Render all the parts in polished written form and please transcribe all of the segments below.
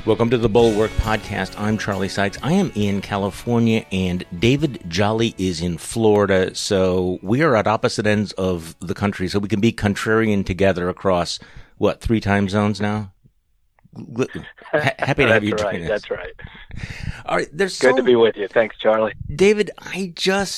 Welcome to the Bulwark Podcast. I'm Charlie Sykes. I am in California, and David Jolly is in Florida. So we are at opposite ends of the country, so we can be contrarian together across, 3 time zones now? Happy to have you join us. That's right. All right. Good to be with you. Thanks, Charlie. David, you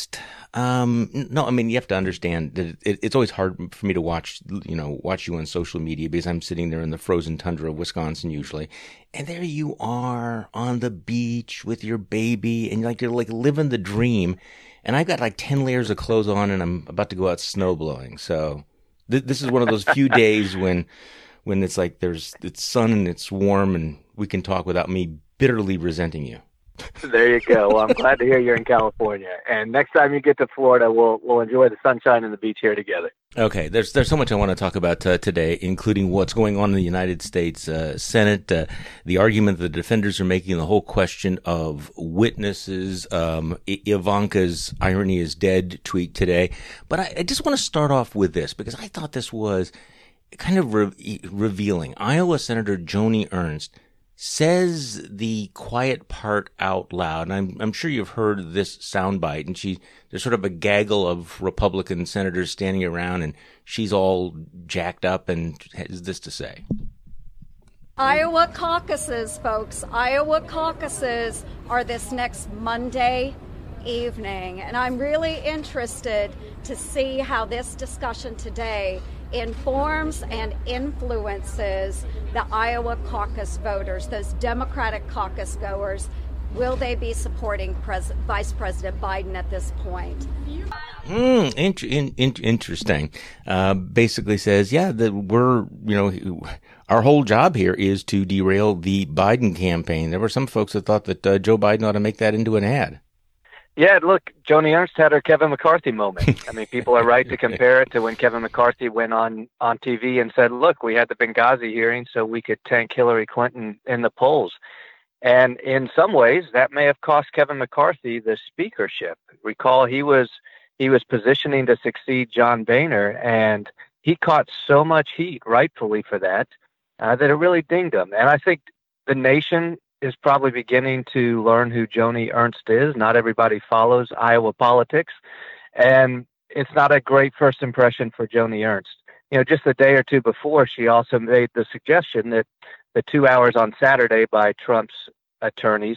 have to understand that it's always hard for me to watch you on social media because I'm sitting there in the frozen tundra of Wisconsin usually. And there you are on the beach with your baby and you're living the dream. And I've got 10 layers of clothes on and I'm about to go out snowblowing. So this is one of those few days when it's it's sun and it's warm and we can talk without me bitterly resenting you. There you go. Well, I'm glad to hear you're in California. And next time you get to Florida, we'll enjoy the sunshine and the beach here together. Okay. There's so much I want to talk about today, including what's going on in the United States Senate, the argument the defenders are making, the whole question of witnesses, Ivanka's irony is dead tweet today. But I just want to start off with this because I thought this was kind of revealing. Iowa Senator Joni Ernst says the quiet part out loud, and I'm sure you've heard this soundbite, and there's sort of a gaggle of Republican senators standing around, and she's all jacked up and has this to say. Iowa caucuses, folks. Iowa caucuses are this next Monday evening, and I'm really interested to see how this discussion today informs and influences the Iowa caucus voters, those Democratic caucus goers. Will they be supporting Vice President Biden at this point? Interesting. Basically says, that our whole job here is to derail the Biden campaign. There were some folks that thought that Joe Biden ought to make that into an ad. Yeah, look, Joni Ernst had her Kevin McCarthy moment. I mean, people are right to compare it to when Kevin McCarthy went on TV and said, look, we had the Benghazi hearing so we could tank Hillary Clinton in the polls. And in some ways, that may have cost Kevin McCarthy the speakership. Recall, he was positioning to succeed John Boehner, and he caught so much heat, rightfully for that, that it really dinged him. And I think the nation is probably beginning to learn who Joni Ernst is. Not everybody follows Iowa politics, and it's not a great first impression for Joni Ernst. Just a day or two before, she also made the suggestion that the 2 hours on Saturday by Trump's attorneys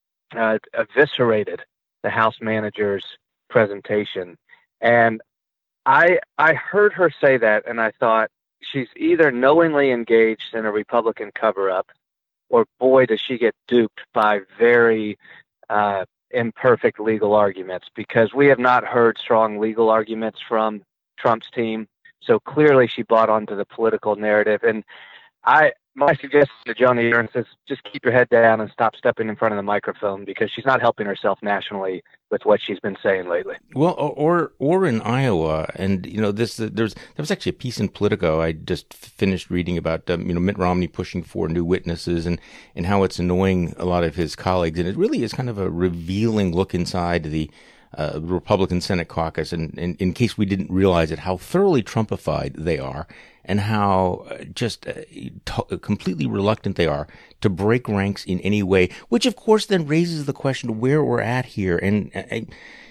eviscerated the House manager's presentation. And I heard her say that, and I thought she's either knowingly engaged in a Republican cover-up, or boy, does she get duped by very imperfect legal arguments, because we have not heard strong legal arguments from Trump's team. So clearly she bought onto the political narrative. And my suggestion to Joni Ernst is just keep your head down and stop stepping in front of the microphone, because she's not helping herself nationally with what she's been saying lately. Well, or in Iowa, and there was actually a piece in Politico I just finished reading about Mitt Romney pushing for new witnesses and how it's annoying a lot of his colleagues, and it really is kind of a revealing look inside the Republican Senate caucus, and in case we didn't realize it, how thoroughly Trumpified they are, and how completely reluctant they are to break ranks in any way, which of course then raises the question of where we're at here. And I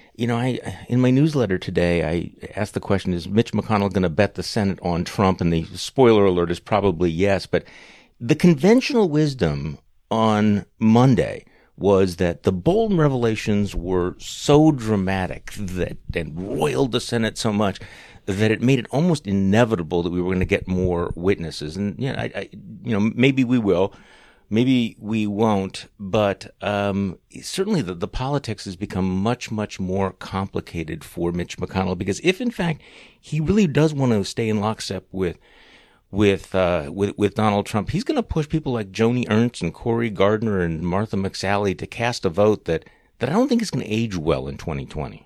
in my newsletter today, I asked the question, is Mitch McConnell going to bet the Senate on Trump? And the spoiler alert is probably yes, but the conventional wisdom on Monday was that the Bolton revelations were so dramatic and roiled the Senate so much that it made it almost inevitable that we were going to get more witnesses. And maybe we will, maybe we won't, but certainly the politics has become much, much more complicated for Mitch McConnell, because if in fact he really does want to stay in lockstep with Donald Trump, he's going to push people like Joni Ernst and Cory Gardner and Martha McSally to cast a vote that I don't think is going to age well in 2020.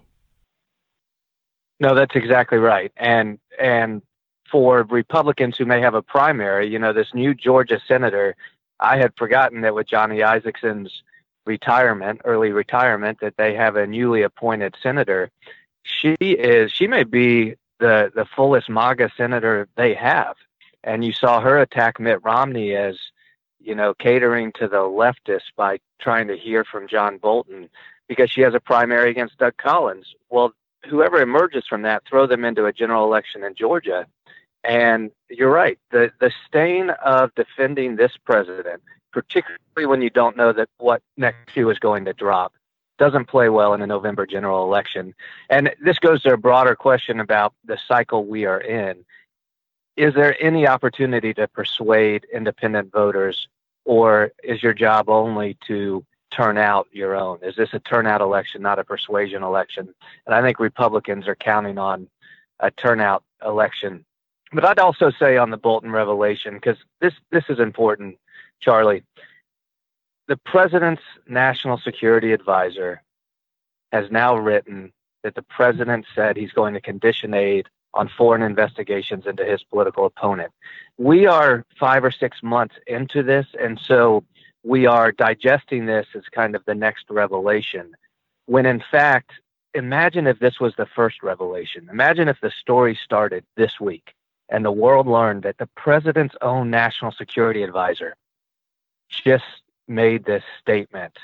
No, that's exactly right. And for Republicans who may have a primary, this new Georgia senator, I had forgotten that with Johnny Isakson's early retirement, that they have a newly appointed senator. She may be the fullest MAGA senator they have. And you saw her attack Mitt Romney as, catering to the leftists by trying to hear from John Bolton because she has a primary against Doug Collins. Well, whoever emerges from that, throw them into a general election in Georgia. And you're right. The stain of defending this president, particularly when you don't know that what next shoe is going to drop, doesn't play well in a November general election. And this goes to a broader question about the cycle we are in. Is there any opportunity to persuade independent voters, or is your job only to turn out your own? Is this a turnout election, not a persuasion election? And I think Republicans are counting on a turnout election. But I'd also say on the Bolton revelation, because this is important, Charlie, the president's national security advisor has now written that the president said he's going to condition aid on foreign investigations into his political opponent. We are 5 or 6 months into this, and so we are digesting this as kind of the next revelation, when in fact, imagine if this was the first revelation. Imagine if the story started this week and the world learned that the president's own national security advisor just made this statement.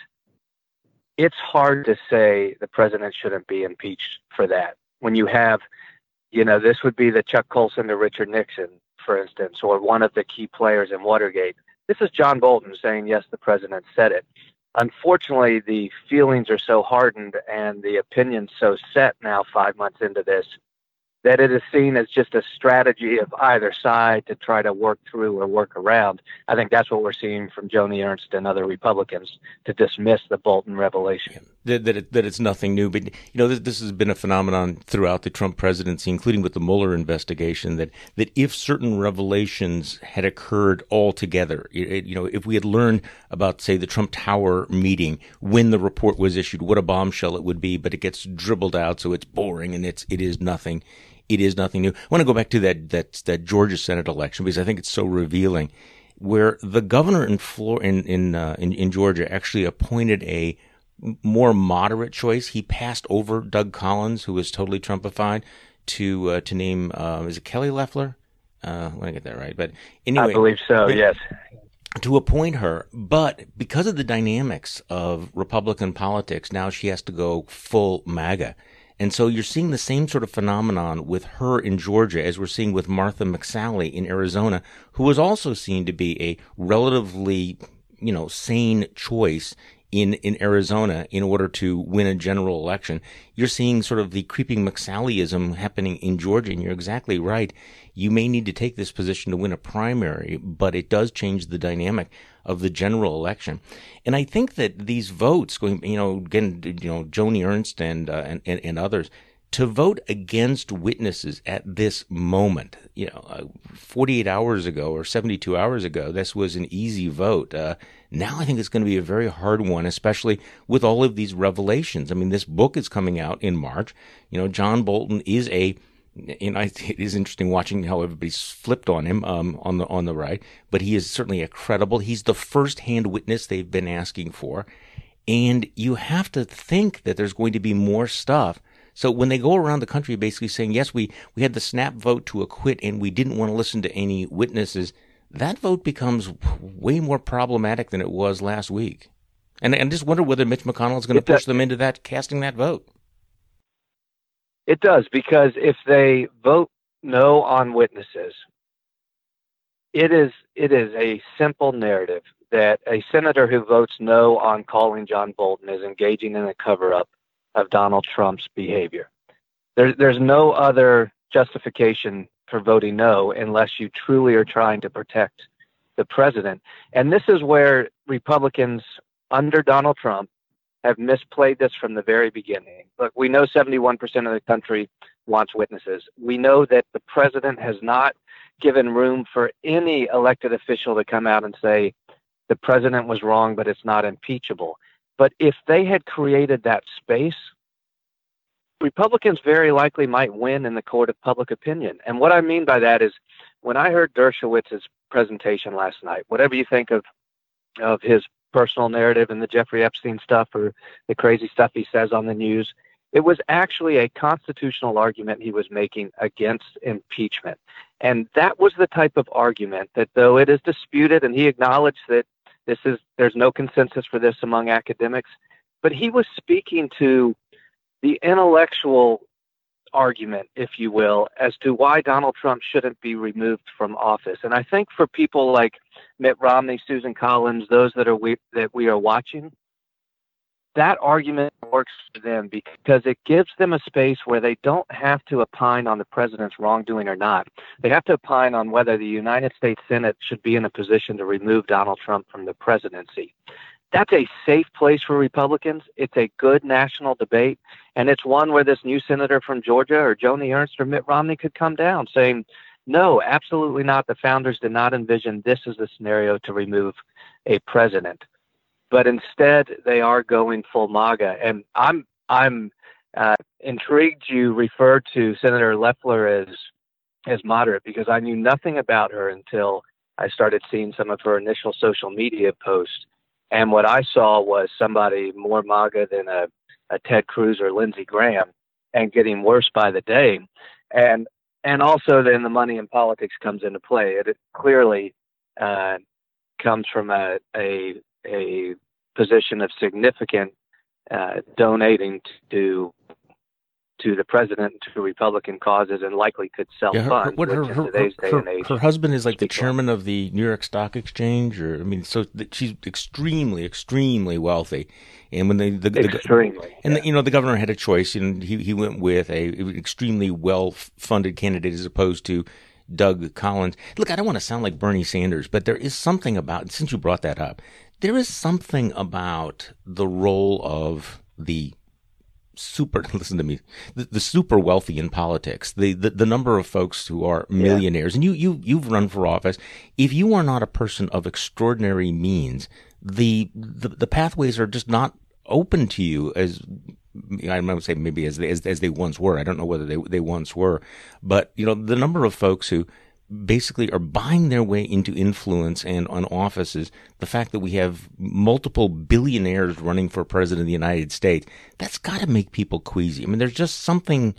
It's hard to say the president shouldn't be impeached for that. When you have, this would be the Chuck Colson to Richard Nixon, for instance, or one of the key players in Watergate. This is John Bolton saying, yes, the president said it. Unfortunately, the feelings are so hardened and the opinions so set now 5 months into this that it is seen as just a strategy of either side to try to work through or work around. I think that's what we're seeing from Joni Ernst and other Republicans, to dismiss the Bolton revelation. That it's nothing new. But, this has been a phenomenon throughout the Trump presidency, including with the Mueller investigation, that if certain revelations had occurred altogether, if we had learned about, say, the Trump Tower meeting when the report was issued, what a bombshell it would be, but it gets dribbled out, so it's boring and it is nothing. It is nothing new. I want to go back to that Georgia Senate election, because I think it's so revealing, where the governor in Georgia actually appointed a more moderate choice. He passed over Doug Collins, who was totally Trumpified, to name is it Kelly Loeffler? I want to get that right, but anyway, I believe so. Yes. To appoint her, but because of the dynamics of Republican politics, now she has to go full MAGA. And so you're seeing the same sort of phenomenon with her in Georgia as we're seeing with Martha McSally in Arizona, who was also seen to be a relatively, sane choice in Arizona in order to win a general election. You're seeing sort of the creeping McSallyism happening in Georgia, and you're exactly right. You may need to take this position to win a primary, but it does change the dynamic of the general election. And I think that these votes, Joni Ernst and others, to vote against witnesses at this moment, 48 hours ago or 72 hours ago, this was an easy vote. Now I think it's going to be a very hard one, especially with all of these revelations. I mean, this book is coming out in March. John Bolton is it is interesting watching how everybody's flipped on him on the right, but he is certainly a credible. He's the first-hand witness they've been asking for, and you have to think that there's going to be more stuff. So when they go around the country basically saying, yes, we had the snap vote to acquit and we didn't want to listen to any witnesses, that vote becomes way more problematic than it was last week. And I just wonder whether Mitch McConnell is going to push them into casting that vote. It does, because if they vote no on witnesses, it is a simple narrative that a senator who votes no on calling John Bolton is engaging in a cover-up of Donald Trump's behavior. There's no other justification for voting no unless you truly are trying to protect the president. And this is where Republicans under Donald Trump have misplayed this from the very beginning. Look, we know 71% of the country wants witnesses. We know that the president has not given room for any elected official to come out and say the president was wrong, but it's not impeachable. But if they had created that space, Republicans very likely might win in the court of public opinion. And what I mean by that is, when I heard Dershowitz's presentation last night, whatever you think of his personal narrative and the Jeffrey Epstein stuff or the crazy stuff he says on the news, it was actually a constitutional argument he was making against impeachment. And that was the type of argument that, though it is disputed, and he acknowledged that there's no consensus for this among academics, but he was speaking to the intellectual argument, if you will, as to why Donald Trump shouldn't be removed from office. And I think for people like Mitt Romney, Susan Collins, those that we are watching, that argument works for them because it gives them a space where they don't have to opine on the president's wrongdoing or not. They have to opine on whether the United States Senate should be in a position to remove Donald Trump from the presidency. That's a safe place for Republicans. It's a good national debate, and it's one where this new senator from Georgia or Joni Ernst or Mitt Romney could come down saying, no, absolutely not. The founders did not envision this as the scenario to remove a president. But instead, they are going full MAGA. And I'm intrigued you referred to Senator Loeffler as moderate, because I knew nothing about her until I started seeing some of her initial social media posts. And what I saw was somebody more MAGA than a Ted Cruz or Lindsey Graham, and getting worse by the day. And also then the money in politics comes into play. It clearly comes from a position of significant donating to the president, to Republican causes, and likely could self-fund. Her husband is like the chairman of the New York Stock Exchange, so she's extremely, extremely wealthy. And when the governor had a choice, and he went with an extremely well-funded candidate as opposed to Doug Collins. Look, I don't want to sound like Bernie Sanders, but there is something about, since you brought that up, there is something about the role of the the super wealthy in politics, the number of folks who are millionaires, and you've run for office. If you are not a person of extraordinary means, the pathways are just not open to you as, I might say maybe as they once were. I don't know whether they once were, but the number of folks who basically are buying their way into influence and on offices, the fact that we have multiple billionaires running for president of the United States, that's got to make people queasy. I mean, there's just something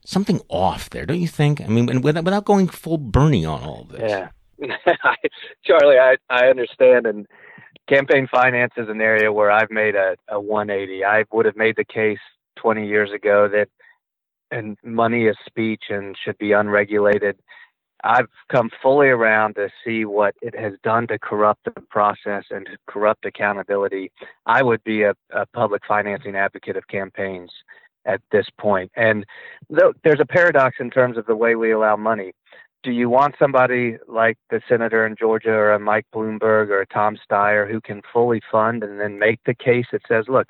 off there, don't you think? I mean, and without going full Bernie on all of this. Yeah. Charlie, I understand. And campaign finance is an area where I've made a 180. I would have made the case 20 years ago that and money is speech and should be unregulated. I've come fully around to see what it has done to corrupt the process and to corrupt accountability. I would be a public financing advocate of campaigns at this point. And there's a paradox in terms of the way we allow money. Do you want somebody like the senator in Georgia or a Mike Bloomberg or a Tom Steyer who can fully fund and then make the case that says, look,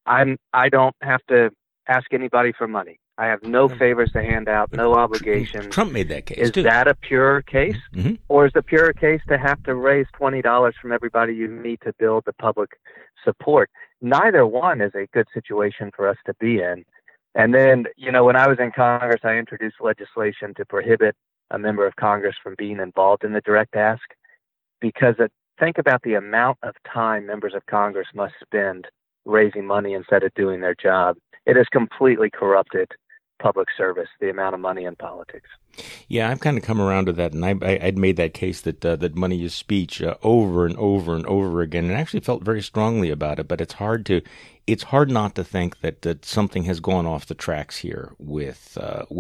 I don't have to ask anybody for money. I have no favors to hand out, no obligations. Trump made that case, Is that a pure case? Mm-hmm. Or is the pure case to have to raise $20 from everybody you meet to build the public support? Neither one is a good situation for us to be in. And then, when I was in Congress, I introduced legislation to prohibit a member of Congress from being involved in the direct ask, because think about the amount of time members of Congress must spend raising money instead of doing their job. It has completely corrupted public service, the amount of money in politics. Yeah, I've kind of come around to that, and I'd made that case that money is speech over and over and over again, and actually felt very strongly about it. But it's hard not to think that something has gone off the tracks here with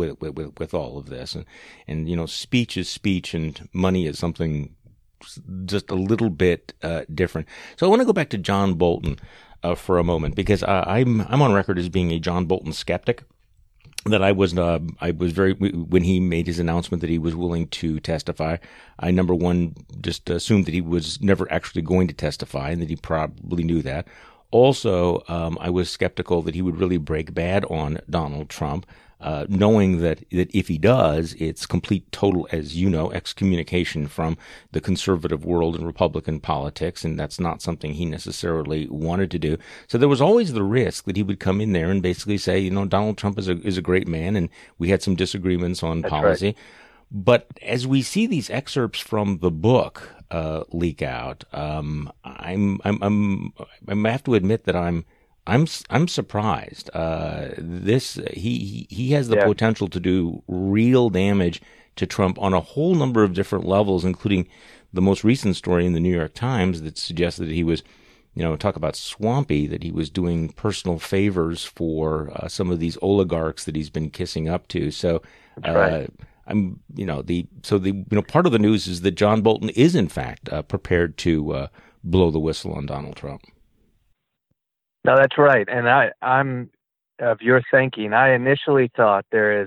all of this, and speech is speech, and money is something just a little bit different. So I want to go back to John Bolton for a moment, because I'm on record as being a John Bolton skeptic. That I was very, when he made his announcement that he was willing to testify, I, number one, just assumed that he was never actually going to testify and that he probably knew that. Also, I was skeptical that he would really break bad on Donald Trump, knowing that if he does, it's complete, total, as you know, excommunication from the conservative world and Republican politics, and that's not something he necessarily wanted to do. So there was always the risk that he would come in there and basically say, Donald Trump is a great man, and we had some disagreements on policy. Right. But as we see these excerpts from the book leak out, I have to admit that I'm surprised. He has the potential to do real damage to Trump on a whole number of different levels, including the most recent story in the New York Times that suggested that he was, talk about swampy, that he was doing personal favors for some of these oligarchs that he's been kissing up to. So, right. Part of the news is that John Bolton is in fact prepared to blow the whistle on Donald Trump. No, that's right. And I'm of your thinking. I initially thought there is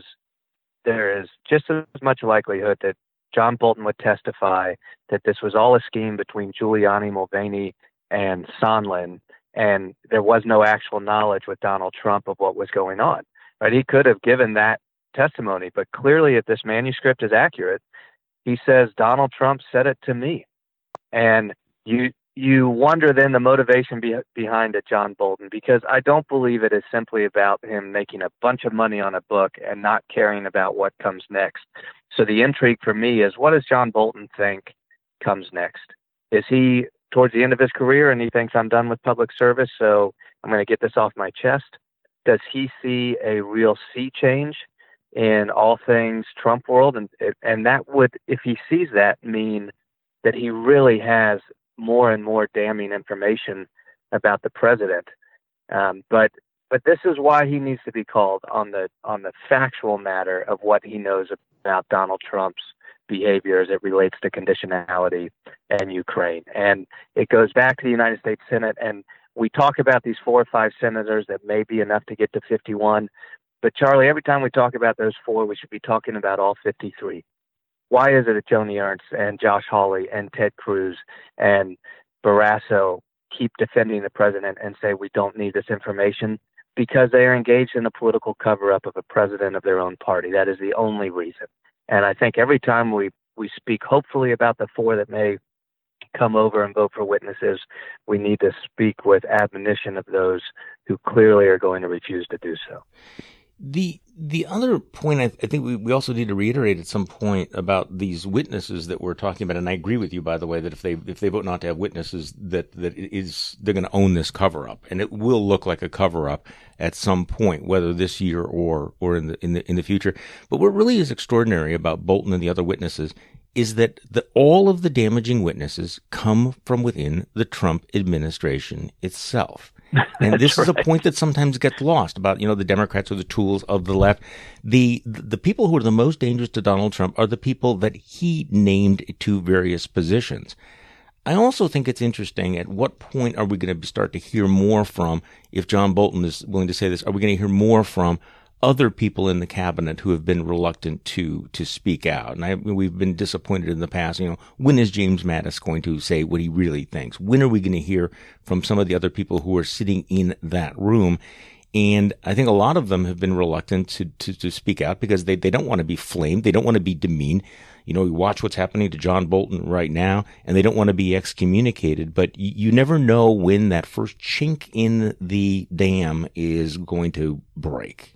just as much likelihood that John Bolton would testify that this was all a scheme between Giuliani, Mulvaney, and Sondland, and there was no actual knowledge with Donald Trump of what was going on. Right? He could have given that testimony, but clearly, if this manuscript is accurate, he says Donald Trump said it to me, and you wonder then the motivation behind it, John Bolton, because I don't believe it is simply about him making a bunch of money on a book and not caring about what comes next. So the intrigue for me is, what does John Bolton think comes next? Is he towards the end of his career and he thinks, I'm done with public service, so I'm going to get this off my chest? Does he see a real sea change in all things Trump world? And that would, if he sees that, mean that he really has more and more damning information about the president. But this is why he needs to be called on the factual matter of what he knows about Donald Trump's behavior as it relates to conditionality and Ukraine. And it goes back to the United States Senate. And we talk about these 4 or 5 senators that may be enough to get to 51. But Charlie, every time we talk about those 4, we should be talking about all 53. Why is it that Joni Ernst and Josh Hawley and Ted Cruz and Barrasso keep defending the president and say we don't need this information? Because they are engaged in a political cover-up of a president of their own party. That is the only reason. And I think every time we speak hopefully about the 4 that may come over and vote for witnesses, we need to speak with admonition of those who clearly are going to refuse to do so. The other point I think we also need to reiterate at some point about these witnesses that we're talking about, and I agree with you, by the way, that if they vote not to have witnesses, they're going to own this cover up, and it will look like a cover up at some point, whether this year or in the future. But what really is extraordinary about Bolton and the other witnesses is that all of the damaging witnesses come from within the Trump administration itself. And this is a point that sometimes gets lost about, the Democrats are the tools of the left. The people who are the most dangerous to Donald Trump are the people that he named to various positions. I also think it's interesting, at what point are we going to start to hear more from, if John Bolton is willing to say this, are we going to hear more from other people in the cabinet who have been reluctant to speak out? And we've been disappointed in the past. When is James Mattis going to say what he really thinks? When are we going to hear from some of the other people who are sitting in that room? And I think a lot of them have been reluctant to speak out because they don't want to be flamed. They don't want to be demeaned. We watch what's happening to John Bolton right now, and they don't want to be excommunicated. But you never know when that first chink in the dam is going to break.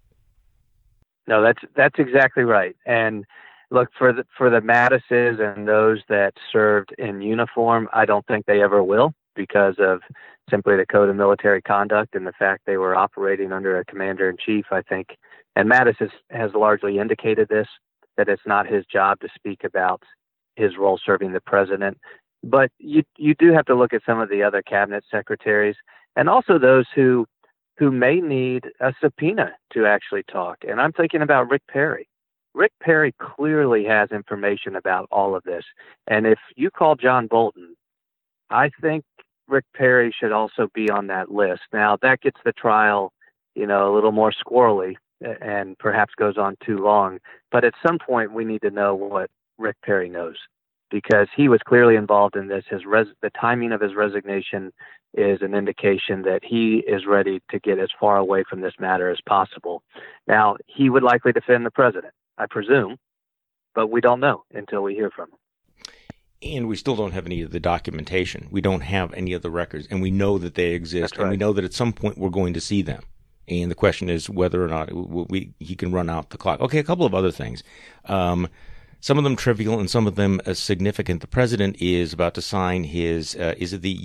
No, that's exactly right. And look, for the Mattises and those that served in uniform, I don't think they ever will, because of simply the code of military conduct and the fact they were operating under a commander-in-chief, I think. And Mattis has largely indicated this, that it's not his job to speak about his role serving the president. But you do have to look at some of the other cabinet secretaries, and also those who may need a subpoena to actually talk. And I'm thinking about Rick Perry. Rick Perry clearly has information about all of this. And if you call John Bolton, I think Rick Perry should also be on that list. Now, that gets the trial, a little more squirrely and perhaps goes on too long. But at some point, we need to know what Rick Perry knows, because he was clearly involved in this. The timing of his resignation is an indication that he is ready to get as far away from this matter as possible. Now, he would likely defend the president, I presume, but we don't know until we hear from him. And we still don't have any of the documentation. We don't have any of the records, and we know that they exist, and we know that at some point we're going to see them. And the question is whether or not he can run out the clock. Okay, a couple of other things. Some of them trivial and some of them significant. The president is about to sign his, is it the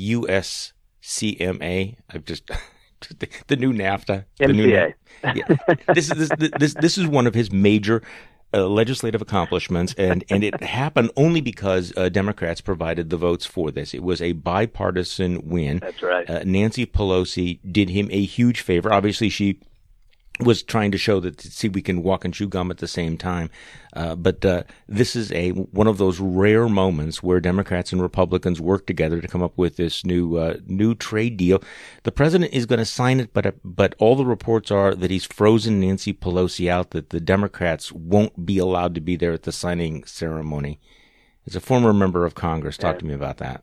USCMA? The new NAFTA. MCA. Yeah. This is one of his major legislative accomplishments, and it happened only because Democrats provided the votes for this. It was a bipartisan win. That's right. Nancy Pelosi did him a huge favor. Obviously, she was trying to show that, see, we can walk and chew gum at the same time. But this is one of those rare moments where Democrats and Republicans work together to come up with this new trade deal. The president is going to sign it, but all the reports are that he's frozen Nancy Pelosi out, that the Democrats won't be allowed to be there at the signing ceremony. As a former member of Congress, talk to me about that.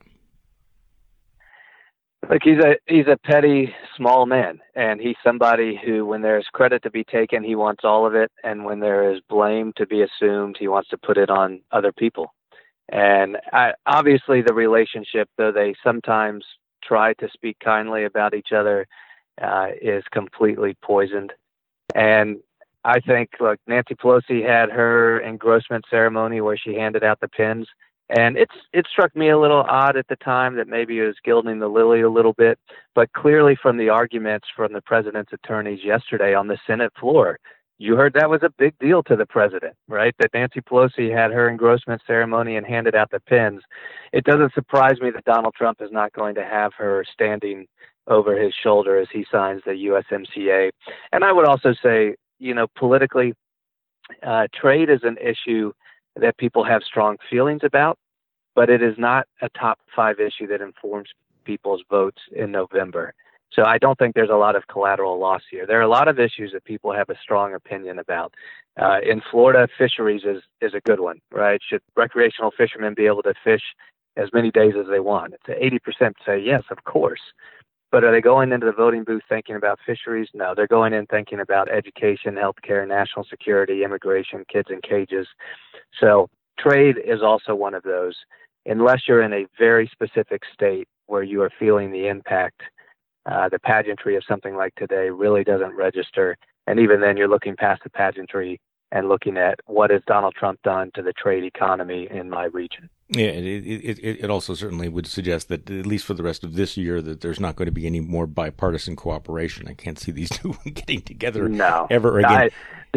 Look, he's a petty, small man, and he's somebody who, when there's credit to be taken, he wants all of it, and when there is blame to be assumed, he wants to put it on other people. And obviously, the relationship, though they sometimes try to speak kindly about each other, is completely poisoned. And I think, look, Nancy Pelosi had her engrossment ceremony where she handed out the pins. And it struck me a little odd at the time that maybe it was gilding the lily a little bit, but clearly from the arguments from the president's attorneys yesterday on the Senate floor, you heard that was a big deal to the president, right? That Nancy Pelosi had her engrossment ceremony and handed out the pins. It doesn't surprise me that Donald Trump is not going to have her standing over his shoulder as he signs the USMCA. And I would also say, politically, trade is an issue that people have strong feelings about, but it is not a top 5 issue that informs people's votes in November. So I don't think there's a lot of collateral loss here. There are a lot of issues that people have a strong opinion about. In Florida, fisheries is a good one, right? Should recreational fishermen be able to fish as many days as they want? It's 80% say yes, of course. But are they going into the voting booth thinking about fisheries? No, they're going in thinking about education, healthcare, national security, immigration, kids in cages. So trade is also one of those. Unless you're in a very specific state where you are feeling the impact, the pageantry of something like today really doesn't register. And even then, you're looking past the pageantry and looking at what has Donald Trump done to the trade economy in my region. Yeah, it also certainly would suggest that, at least for the rest of this year, that there's not going to be any more bipartisan cooperation. I can't see these two getting together ever again.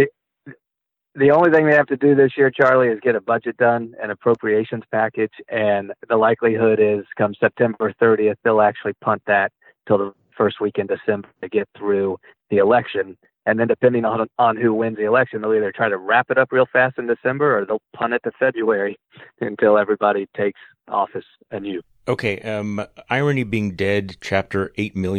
The only thing they have to do this year, Charlie, is get a budget done, an appropriations package, and the likelihood is come September 30th, they'll actually punt that till the first week in December to get through the election. And then depending on who wins the election, they'll either try to wrap it up real fast in December or they'll punt it to February until everybody takes office anew. Okay, irony being dead, chapter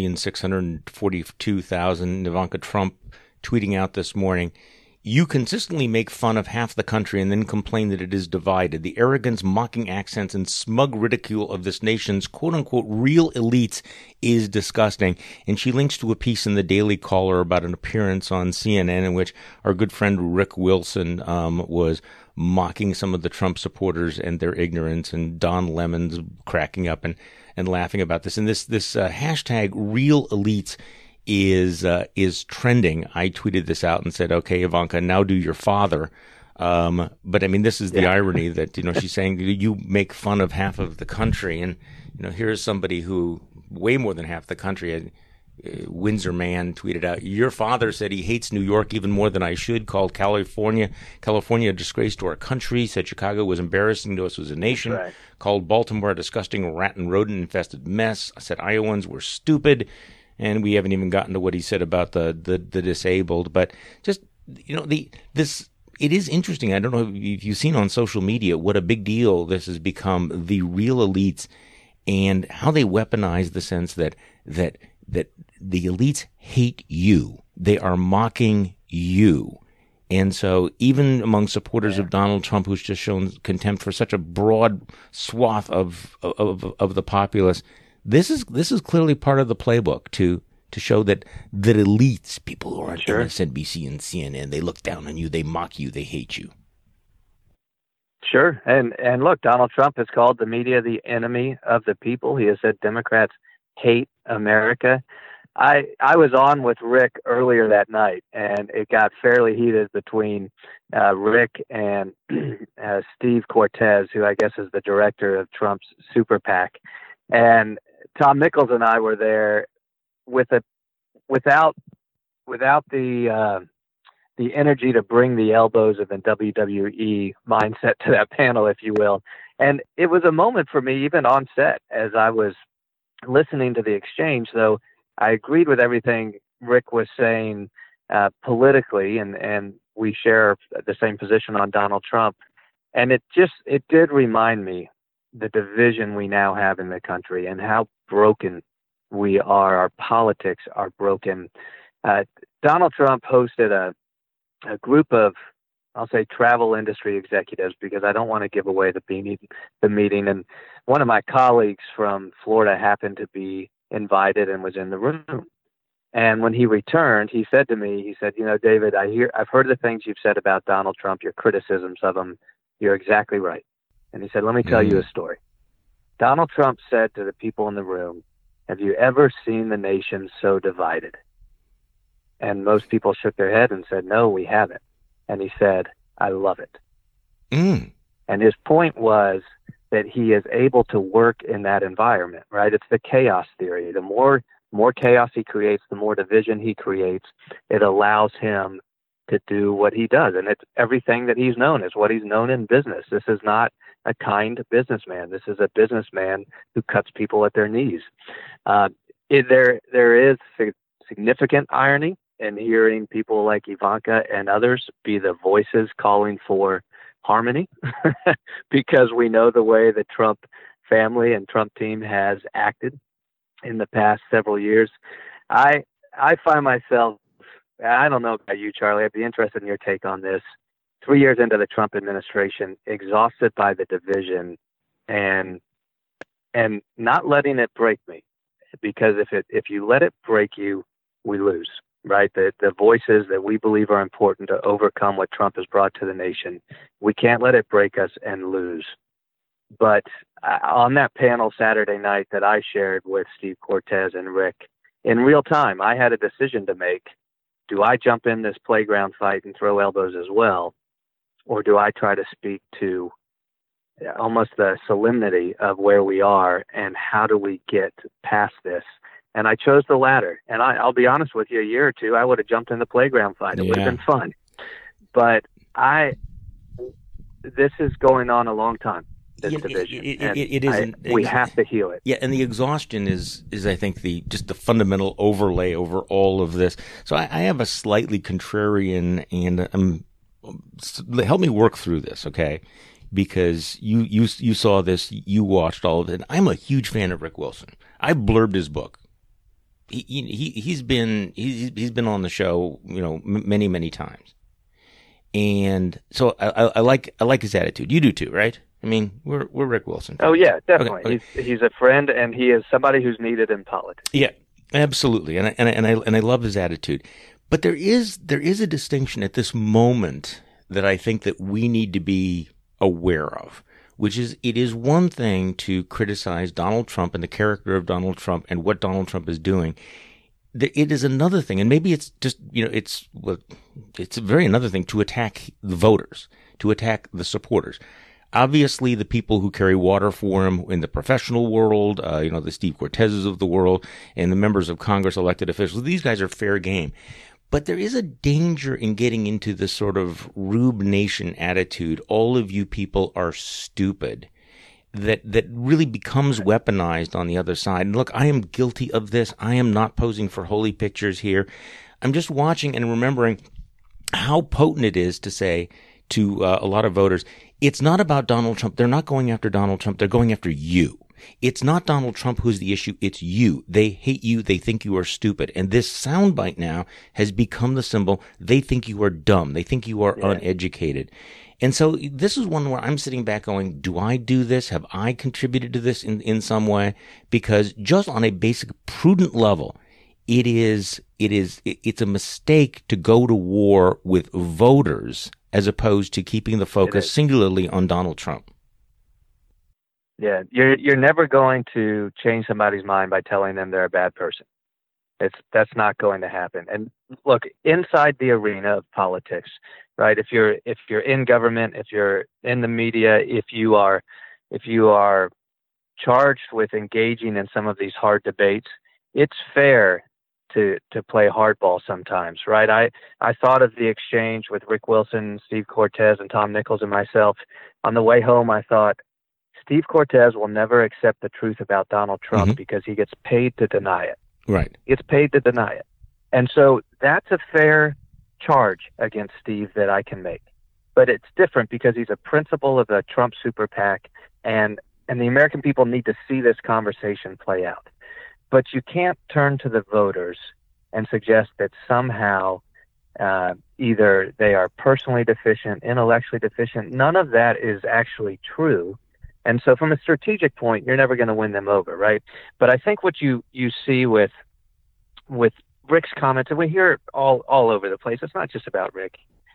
8,642,000, Ivanka Trump tweeting out this morning, "You consistently make fun of half the country and then complain that it is divided. The arrogance, mocking accents, and smug ridicule of this nation's quote-unquote real elites is disgusting." And she links to a piece in the Daily Caller about an appearance on CNN in which our good friend Rick Wilson was mocking some of the Trump supporters and their ignorance, and Don Lemon's cracking up and laughing about this. And this hashtag real elites is trending. I tweeted this out and said, "Okay, Ivanka, now do your father." But I mean, this is the irony that, she's saying you make fun of half of the country. And, here's somebody who way more than half the country, Windsor Man tweeted out, "Your father said he hates New York even more than I should, called California a disgrace to our country, said Chicago was embarrassing to us as a nation, right. Called Baltimore a disgusting rat and rodent infested mess, said Iowans were stupid." And we haven't even gotten to what he said about the disabled. But just, it is interesting. I don't know if you've seen on social media what a big deal this has become, the real elites, and how they weaponize the sense that the elites hate you. They are mocking you. And so even among supporters of Donald Trump, who's just shown contempt for such a broad swath of the populace, This is clearly part of the playbook to show that elites, people who are on MSNBC and CNN, they look down on you, they mock you, they hate you. Sure. And look, Donald Trump has called the media the enemy of the people. He has said Democrats hate America. I was on with Rick earlier that night, and it got fairly heated between Rick and Steve Cortez, who I guess is the director of Trump's super PAC. And Tom Nichols and I were there without the the energy to bring the elbows of a WWE mindset to that panel, if you will. And it was a moment for me, even on set, as I was listening to the exchange, though I agreed with everything Rick was saying politically, and we share the same position on Donald Trump. And it did remind me the division we now have in the country and how broken we are. Our politics are broken. Donald Trump hosted a group of, I'll say, travel industry executives, because I don't want to give away the meeting. And one of my colleagues from Florida happened to be invited and was in the room. And when he returned, he said to me, he said, David, I've heard the things you've said about Donald Trump, your criticisms of him. You're exactly right. And he said, let me tell you a story. Donald Trump said to the people in the room, have you ever seen the nation so divided? And most people shook their head and said, no, we haven't. And he said, I love it. And his point was that he is able to work in that environment, right? It's the chaos theory. The more chaos he creates, the more division he creates. It allows him to do what he does. And it's everything that he's known is what he's known in business. This is not a kind businessman. This is a businessman who cuts people at their knees. There is significant irony in hearing people like Ivanka and others be the voices calling for harmony, because we know the way the Trump family and Trump team has acted in the past several years. I find myself, I don't know about you, Charlie, I'd be interested in your take on this, 3 years into the Trump administration, exhausted by the division and not letting it break me, because if you let it break you, we lose, right? The voices that we believe are important to overcome what Trump has brought to the nation, we can't let it break us and lose. But on that panel Saturday night that I shared with Steve Cortez and Rick, in real time, I had a decision to make. Do I jump in this playground fight and throw elbows as well? Or do I try to speak to almost the solemnity of where we are and how do we get past this? And I chose the latter. And I'll be honest with you, a year or two, I would have jumped in the playground fight. It would have been fun. But this is going on a long time, this division. It is. We have to heal it. Yeah, and the exhaustion is I think, just the fundamental overlay over all of this. So I have a slightly contrarian, and help me work through this, okay? Because you saw this, you watched all of it. I'm a huge fan of Rick Wilson. I blurbed his book. He's been on the show, many times, and so I like his attitude. You do too, right? I mean, we're Rick Wilson. Oh yeah, definitely. Okay. He's a friend, and he is somebody who's needed in politics. Yeah, absolutely, and I love his attitude. But there is a distinction at this moment that I think that we need to be aware of, which is, it is one thing to criticize Donald Trump and the character of Donald Trump and what Donald Trump is doing. It is another thing, and maybe it's just, it's very another thing to attack the voters, to attack the supporters. Obviously, the people who carry water for him in the professional world, the Steve Cortezes of the world and the members of Congress, elected officials, these guys are fair game. But there is a danger in getting into this sort of Rube Nation attitude. All of you people are stupid. That really becomes weaponized on the other side. And look, I am guilty of this. I am not posing for holy pictures here. I'm just watching and remembering how potent it is to say to a lot of voters, it's not about Donald Trump. They're not going after Donald Trump. They're going after you. It's not Donald Trump who's the issue. It's you. They hate you. They think you are stupid. And this soundbite now has become the symbol. They think you are dumb. They think you are uneducated. And so this is one where I'm sitting back going, do I do this? Have I contributed to this in some way? Because just on a basic prudent level, it's a mistake to go to war with voters as opposed to keeping the focus singularly on Donald Trump. Yeah, you're never going to change somebody's mind by telling them they're a bad person. That's not going to happen. And look, inside the arena of politics, right? If you're in government, if you're in the media, if you are charged with engaging in some of these hard debates, it's fair to play hardball sometimes, right? I thought of the exchange with Rick Wilson, Steve Cortez, and Tom Nichols and myself. On the way home, I thought, Steve Cortez will never accept the truth about Donald Trump because he gets paid to deny it. Right. He gets paid to deny it. And so that's a fair charge against Steve that I can make. But it's different because he's a principal of the Trump super PAC, and the American people need to see this conversation play out. But you can't turn to the voters and suggest that somehow either they are personally deficient, intellectually deficient. None of that is actually true. And so from a strategic point, you're never going to win them over, right? But I think what you see with Rick's comments, and we hear it all over the place, it's not just about Rick.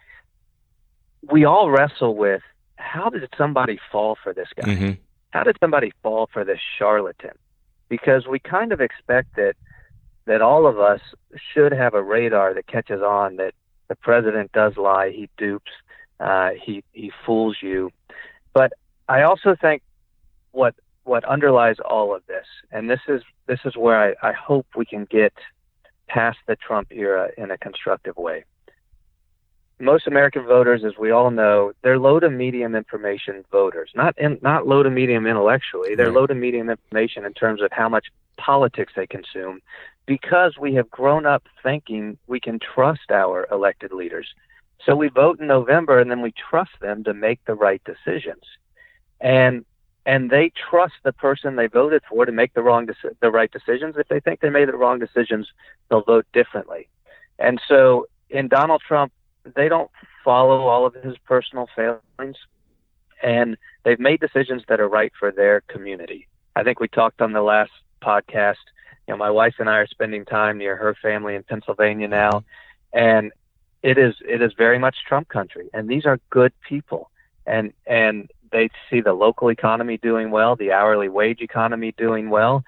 We all wrestle with, how did somebody fall for this guy? Mm-hmm. How did somebody fall for this charlatan? Because we kind of expect that all of us should have a radar that catches on that the president does lie, he dupes, he fools you. But I also think what underlies all of this, and this is where I hope we can get past the Trump era in a constructive way. Most American voters, as we all know, they're low to medium information voters, not low to medium intellectually. They're low to medium information in terms of how much politics they consume, because we have grown up thinking we can trust our elected leaders. So we vote in November, and then we trust them to make the right decisions. And they trust the person they voted for to make the right decisions. If they think they made the wrong decisions, they'll vote differently. And so in Donald Trump, they don't follow all of his personal failings, and they've made decisions that are right for their community. I think we talked on the last podcast, my wife and I are spending time near her family in Pennsylvania now, and it is very much Trump country. And these are good people, and they see the local economy doing well, the hourly wage economy doing well.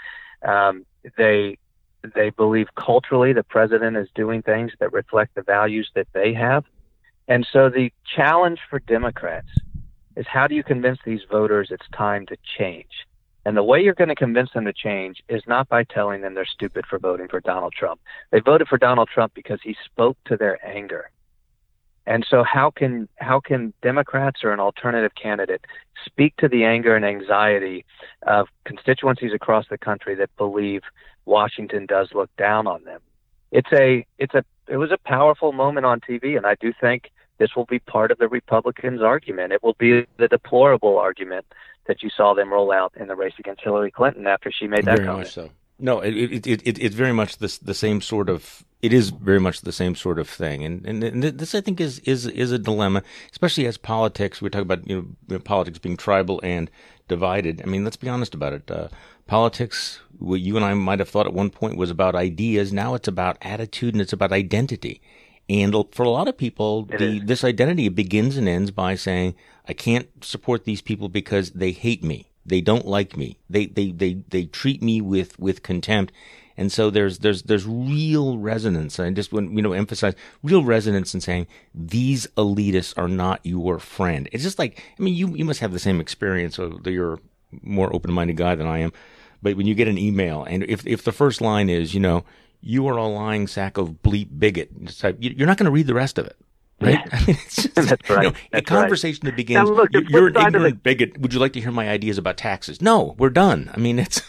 They believe culturally the president is doing things that reflect the values that they have. And so the challenge for Democrats is, how do you convince these voters it's time to change? And the way you're going to convince them to change is not by telling them they're stupid for voting for Donald Trump. They voted for Donald Trump because he spoke to their anger. And so how can Democrats or an alternative candidate speak to the anger and anxiety of constituencies across the country that believe Washington does look down on them? It was a powerful moment on TV, and I do think this will be part of the Republicans' argument. It will be the deplorable argument that you saw them roll out in the race against Hillary Clinton after she made that comment. Very much so. No, it's very much the same sort of. It is very much the same sort of thing, and this, I think, is a dilemma, especially as politics. We talk about politics being tribal and divided. I mean, let's be honest about it. Politics, what you and I might have thought at one point was about ideas, now it's about attitude and it's about identity. And for a lot of people, this identity begins and ends by saying, I can't support these people because they hate me. They don't like me. They treat me with contempt. And so there's real resonance. I just want emphasize real resonance in saying these elitists are not your friend. It's just like, I mean, you must have the same experience. So you're a more open-minded guy than I am. But when you get an email, and if the first line is, you are a lying sack of bleep bigot, you're not going to read the rest of it. Right? Yeah. I mean, it's just, that's right. A conversation that begins, now, look, you're an ignorant bigot. Would you like to hear my ideas about taxes? No, we're done. I mean, it's,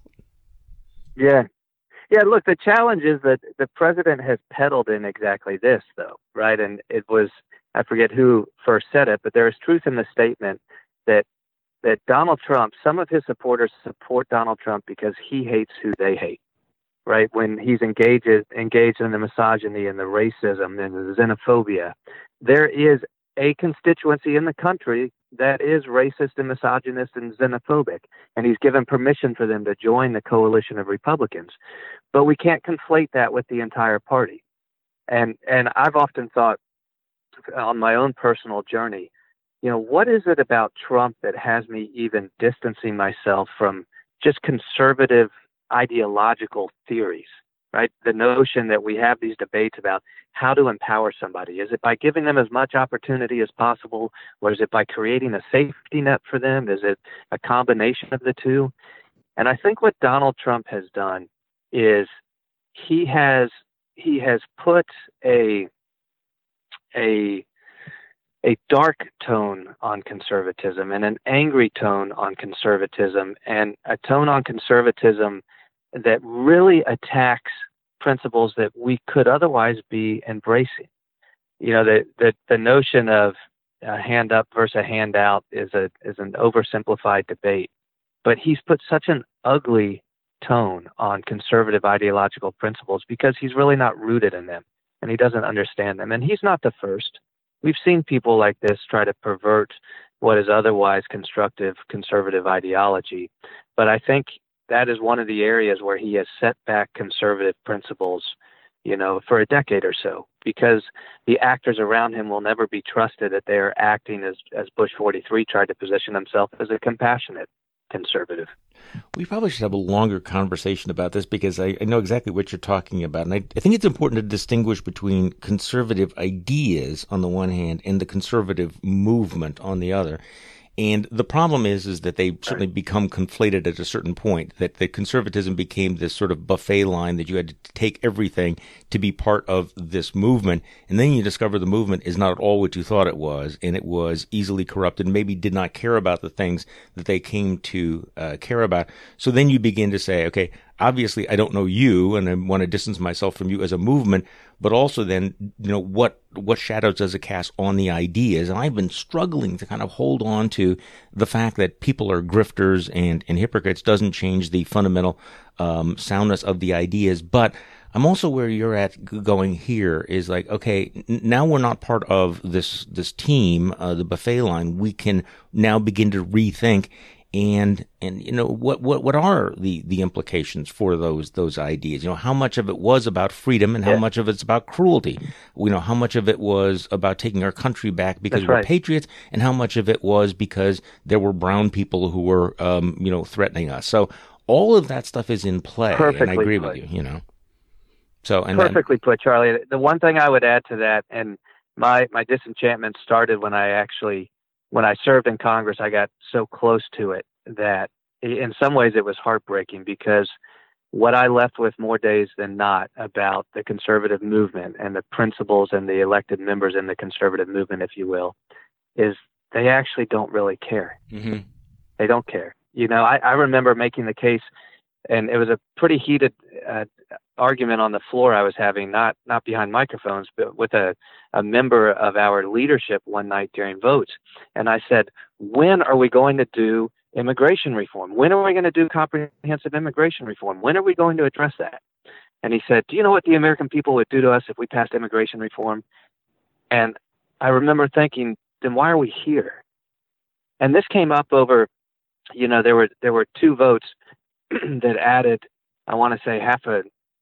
Yeah. Yeah, look, the challenge is that the president has peddled in exactly this, though, right? And it was, I forget who first said it, but there is truth in the statement that Donald Trump, some of his supporters support Donald Trump because he hates who they hate, right? When he's engaged in the misogyny and the racism and the xenophobia, there is a constituency in the country that is racist and misogynist and xenophobic, and he's given permission for them to join the coalition of Republicans. But we can't conflate that with the entire party. And I've often thought on my own personal journey, what is it about Trump that has me even distancing myself from just conservative ideological theories, right? The notion that we have these debates about how to empower somebody. Is it by giving them as much opportunity as possible, or is it by creating a safety net for them? Is it a combination of the two? And I think what Donald Trump has done is he has put a dark tone on conservatism and an angry tone on conservatism and a tone on conservatism that really attacks principles that we could otherwise be embracing. You know, the notion of a hand up versus a handout is an oversimplified debate, but he's put such an ugly tone on conservative ideological principles because he's really not rooted in them and he doesn't understand them. And he's not the first. We've seen people like this try to pervert what is otherwise constructive conservative ideology. But I think that is one of the areas where he has set back conservative principles, you know, for a decade or so, because the actors around him will never be trusted that they are acting as Bush 43 tried to position himself as a compassionate conservative. We probably should have a longer conversation about this because I know exactly what you're talking about. And I think it's important to distinguish between conservative ideas on the one hand and the conservative movement on the other. And the problem is that they certainly become conflated at a certain point, that the conservatism became this sort of buffet line that you had to take everything to be part of this movement. And then you discover the movement is not at all what you thought it was, and it was easily corrupted, maybe did not care about the things that they came to care about. So then you begin to say, okay, obviously I don't know you, and I want to distance myself from you as a movement, but also then, you know, what shadows does it cast on the ideas? And I've been struggling to kind of hold on to the fact that people are grifters and hypocrites doesn't change the fundamental soundness of the ideas. But I'm also where you're at going here is like, okay, now we're not part of this team, the buffet line. We can now begin to rethink. And you know, what are the implications for those ideas? You know, how much of it was about freedom and how much of it's about cruelty? You know, how much of it was about taking our country back because we're patriots, and how much of it was because there were brown people who were, you know, threatening us. So all of that stuff is in play, and I agree with you. You know, so and perfectly put, Charlie. The one thing I would add to that, and my disenchantment started when I served in Congress. I got so close to it that in some ways it was heartbreaking, because what I left with more days than not about the conservative movement and the principles and the elected members in the conservative movement, if you will, is they actually don't really care. Mm-hmm. They don't care. You know, I remember making the case, and it was a pretty heated argument on the floor I was having, not behind microphones, but with a member of our leadership one night during votes. And I said, when are we going to do immigration reform? When are we going to do comprehensive immigration reform? When are we going to address that? And he said, do you know what the American people would do to us if we passed immigration reform? And I remember thinking, then why are we here? And this came up over, you know, there were two votes that added, I want to say half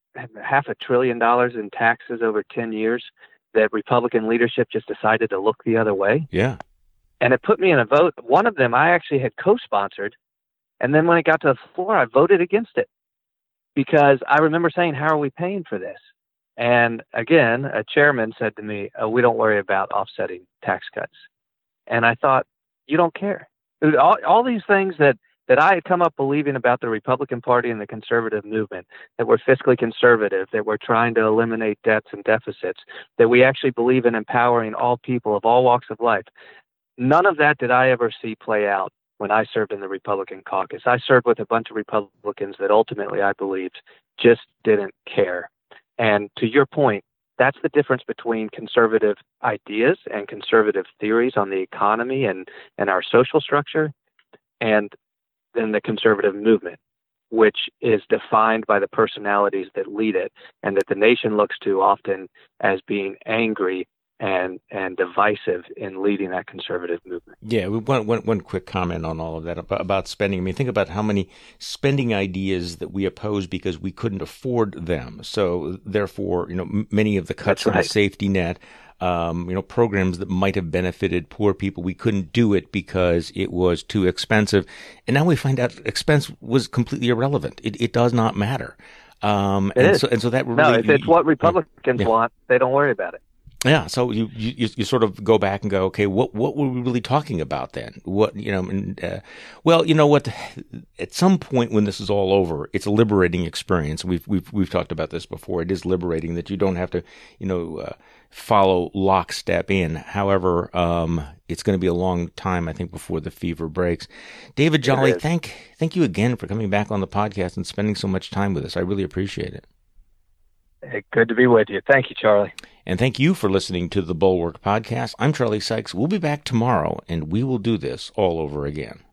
a trillion dollars in taxes over 10 years that Republican leadership just decided to look the other way. Yeah. And it put me in a vote. One of them I actually had co-sponsored. And then when it got to the floor, I voted against it because I remember saying, how are we paying for this? And again, a chairman said to me, we don't worry about offsetting tax cuts. And I thought, you don't care. All these things that I had come up believing about the Republican Party and the conservative movement, that we're fiscally conservative, that we're trying to eliminate debts and deficits, that we actually believe in empowering all people of all walks of life. None of that did I ever see play out when I served in the Republican caucus. I served with a bunch of Republicans that ultimately I believed just didn't care. And to your point, that's the difference between conservative ideas and conservative theories on the economy and our social structure, and then the conservative movement, which is defined by the personalities that lead it and that the nation looks to often as being angry and divisive in leading that conservative movement. Yeah, one quick comment on all of that about spending. I mean, think about how many spending ideas that we oppose because we couldn't afford them. So therefore, you know, many of the cuts to the safety net, you know, programs that might have benefited poor people, we couldn't do it because it was too expensive. And now we find out expense was completely irrelevant. It does not matter. So that really, if it's what Republicans want, they don't worry about it. Yeah, so you sort of go back and go, okay, what were we really talking about then? What, well, you know what? At some point when this is all over, it's a liberating experience. We've talked about this before. It is liberating that you don't have to, follow lockstep in. However, it's going to be a long time, I think, before the fever breaks. David Jolly, thank you again for coming back on the podcast and spending so much time with us. I really appreciate it. Hey, good to be with you. Thank you, Charlie. And thank you for listening to the Bulwark Podcast. I'm Charlie Sykes. We'll be back tomorrow, and we will do this all over again.